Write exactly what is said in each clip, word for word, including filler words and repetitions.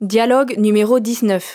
Dialogue numéro dix-neuf.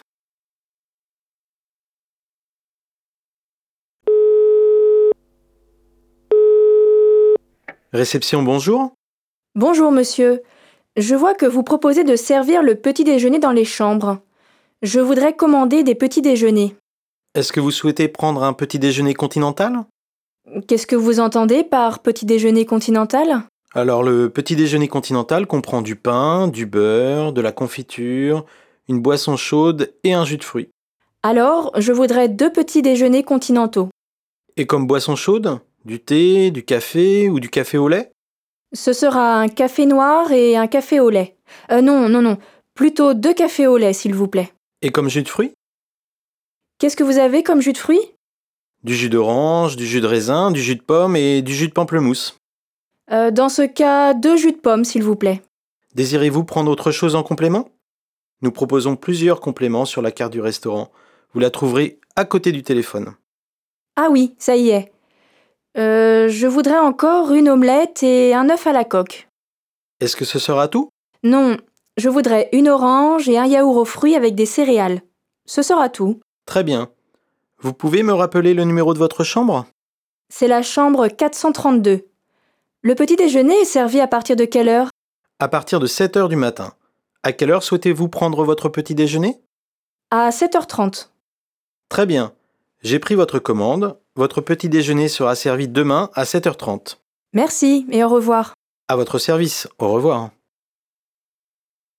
Réception, bonjour. Bonjour monsieur. Je vois que vous proposez de servir le petit déjeuner dans les chambres. Je voudrais commander des petits déjeuners. Est-ce que vous souhaitez prendre un petit déjeuner continental? Qu'est-ce que vous entendez par petit déjeuner continental? Alors le petit déjeuner continental comprend du pain, du beurre, de la confiture, une boisson chaude et un jus de fruits. Alors, je voudrais deux petits déjeuners continentaux. Et comme boisson chaude, du thé, du café ou du café au lait? Ce sera un café noir et un café au lait. Euh, non, non, non. Plutôt deux cafés au lait, s'il vous plaît. Et comme jus de fruits? Qu'est-ce que vous avez comme jus de fruits? Du jus d'orange, du jus de raisin, du jus de pomme et du jus de pamplemousse. Euh, dans ce cas, deux jus de pomme, s'il vous plaît. Désirez-vous prendre autre chose en complément? Nous proposons plusieurs compléments sur la carte du restaurant. Vous la trouverez à côté du téléphone. Ah oui, ça y est. Euh, je voudrais encore une omelette et un œuf à la coque. Est-ce que ce sera tout? Non, je voudrais une orange et un yaourt aux fruits avec des céréales. Ce sera tout. Très bien. Vous pouvez me rappeler le numéro de votre chambre? C'est la chambre quatre cent trente-deux. Le petit déjeuner est servi à partir de quelle heure? À partir de sept heures du matin. À quelle heure souhaitez-vous prendre votre petit déjeuner? À sept heures trente. Très bien. J'ai pris votre commande. Votre petit déjeuner sera servi demain à sept heures trente. Merci et au revoir. À votre service. Au revoir.